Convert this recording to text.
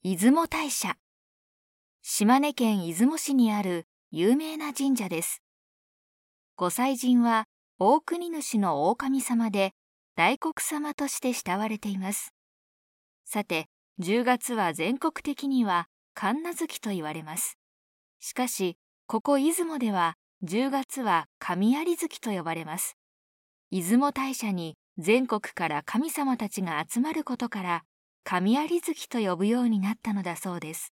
出雲大社。島根県出雲市にある有名な神社です。御祭神は大国主の大神様で大黒様として慕われています。さて、10月は全国的には神無月と言われます。しかし、ここ出雲では10月は神有月と呼ばれます。出雲大社に全国から神様たちが集まることから、神有月と呼ぶようになったのだそうです。